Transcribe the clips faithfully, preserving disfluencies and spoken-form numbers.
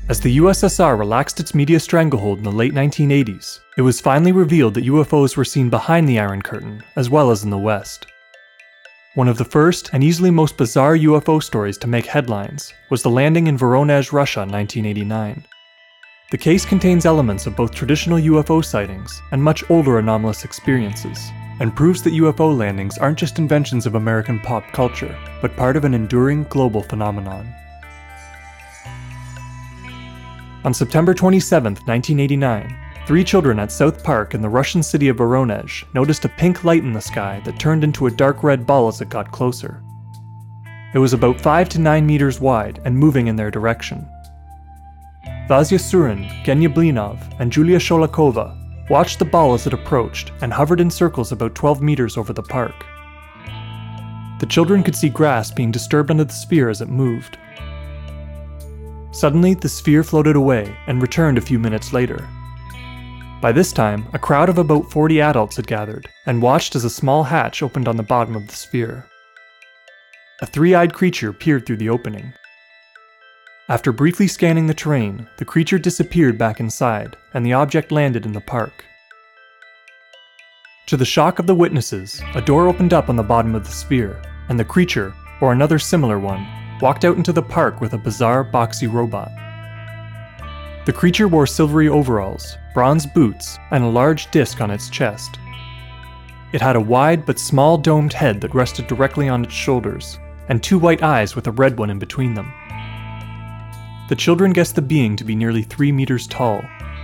As the U S S R relaxed its media stranglehold in the late nineteen eighties, it was finally revealed that U F Os were seen behind the Iron Curtain, as well as in the West. One of the first and easily most bizarre U F O stories to make headlines was the landing in Voronezh, Russia in nineteen eighty-nine. The case contains elements of both traditional U F O sightings and much older anomalous experiences, and proves that U F O landings aren't just inventions of American pop culture, but part of an enduring global phenomenon. On September twenty-seventh, nineteen eighty-nine, three children at South Park in the Russian city of Voronezh noticed a pink light in the sky that turned into a dark red ball as it got closer. It was about five to nine meters wide and moving in their direction. Vasya Surin, Genya Blinov, and Julia Sholakova watched the ball as it approached and hovered in circles about twelve meters over the park. The children could see grass being disturbed under the sphere as it moved. Suddenly, the sphere floated away and returned a few minutes later. By this time, a crowd of about forty adults had gathered and watched as a small hatch opened on the bottom of the sphere. A three-eyed creature peered through the opening. After briefly scanning the terrain, the creature disappeared back inside, and the object landed in the park. To the shock of the witnesses, a door opened up on the bottom of the sphere, and the creature, or another similar one, walked out into the park with a bizarre, boxy robot. The creature wore silvery overalls, bronze boots, and a large disc on its chest. It had a wide but small domed head that rested directly on its shoulders, and two white eyes with a red one in between them. The children guessed the being to be nearly three meters tall.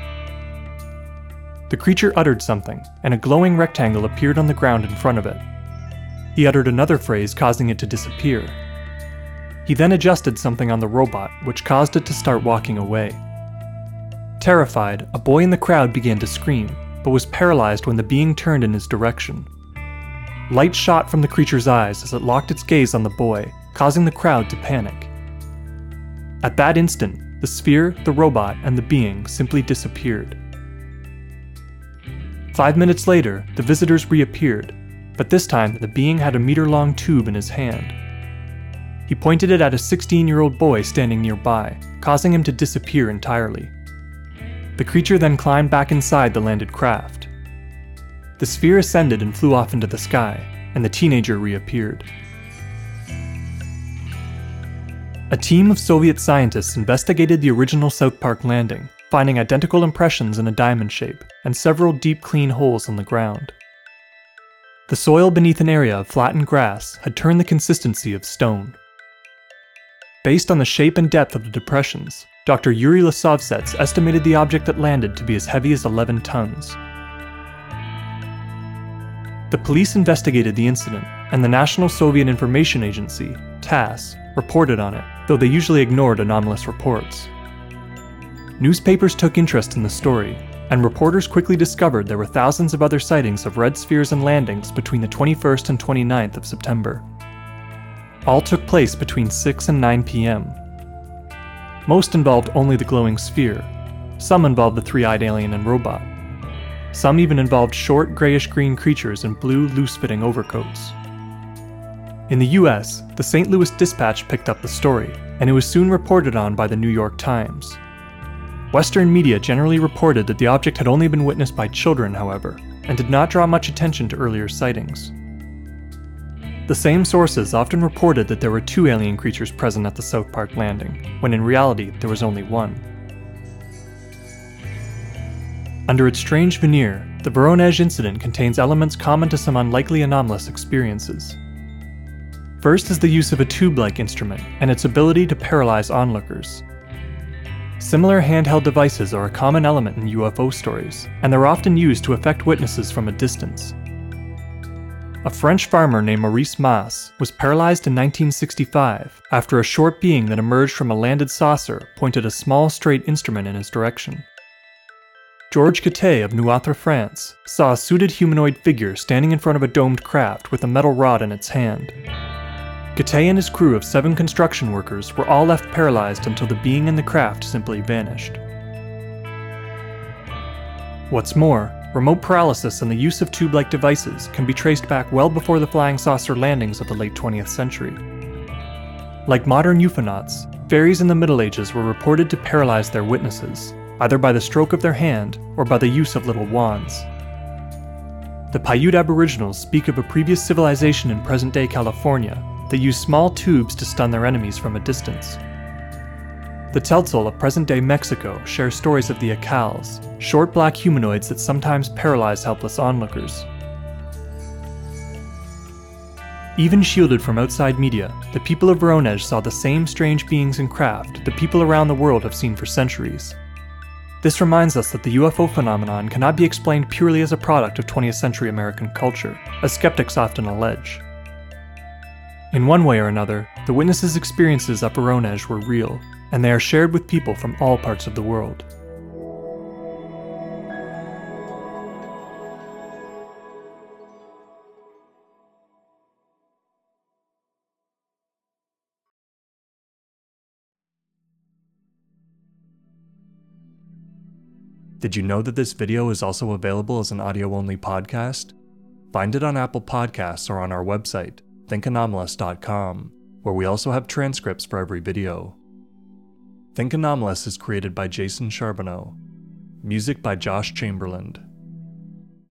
The creature uttered something, and a glowing rectangle appeared on the ground in front of it. He uttered another phrase, causing it to disappear. He then adjusted something on the robot, which caused it to start walking away. Terrified, a boy in the crowd began to scream, but was paralyzed when the being turned in his direction. Light shot from the creature's eyes as it locked its gaze on the boy, causing the crowd to panic. At that instant, the sphere, the robot, and the being simply disappeared. Five minutes later, the visitors reappeared, but this time the being had a meter-long tube in his hand. He pointed it at a sixteen-year-old boy standing nearby, causing him to disappear entirely. The creature then climbed back inside the landed craft. The sphere ascended and flew off into the sky, and the teenager reappeared. A team of Soviet scientists investigated the original South Park landing, finding identical impressions in a diamond shape and several deep, clean holes in the ground. The soil beneath an area of flattened grass had turned the consistency of stone. Based on the shape and depth of the depressions, Doctor Yuri Lasovsets estimated the object that landed to be as heavy as eleven tons. The police investigated the incident, and the National Soviet Information Agency, TASS, reported on it, though they usually ignored anomalous reports. Newspapers took interest in the story, and reporters quickly discovered there were thousands of other sightings of red spheres and landings between the twenty-first and twenty-ninth of September. All took place between six and nine p m Most involved only the glowing sphere. Some involved the three-eyed alien and robot. Some even involved short, grayish-green creatures in blue, loose-fitting overcoats. In the U S, the Saint Louis Dispatch picked up the story, and it was soon reported on by the New York Times. Western media generally reported that the object had only been witnessed by children, however, and did not draw much attention to earlier sightings. The same sources often reported that there were two alien creatures present at the South Park landing, when in reality there was only one. Under its strange veneer, the Voronezh incident contains elements common to some unlikely anomalous experiences. First is the use of a tube-like instrument and its ability to paralyze onlookers. Similar handheld devices are a common element in U F O stories, and they're often used to affect witnesses from a distance. A French farmer named Maurice Mas was paralyzed in nineteen sixty-five after a short being that emerged from a landed saucer pointed a small straight instrument in his direction. Georges Catay of Nouatre, France, saw a suited humanoid figure standing in front of a domed craft with a metal rod in its hand. Catay and his crew of seven construction workers were all left paralyzed until the being in the craft simply vanished. What's more, remote paralysis and the use of tube-like devices can be traced back well before the flying saucer landings of the late twentieth century. Like modern ufonauts, Fairies in the Middle Ages were reported to paralyze their witnesses, either by the stroke of their hand or by the use of little wands. The Paiute Aboriginals speak of a previous civilization in present-day California that used small tubes to stun their enemies from a distance. The Tzeltal of present-day Mexico share stories of the Accals, short black humanoids that sometimes paralyze helpless onlookers. Even shielded from outside media, the people of Voronezh saw the same strange beings and craft that people around the world have seen for centuries. This reminds us that the U F O phenomenon cannot be explained purely as a product of twentieth century American culture, as skeptics often allege. In one way or another, the witnesses' experiences at Voronezh were real, and they are shared with people from all parts of the world. Did you know that this video is also available as an audio-only podcast? Find it on Apple Podcasts or on our website, think anomalous dot com, where we also have transcripts for every video. Think Anomalous is created by Jason Charbonneau. Music by Josh Chamberlain.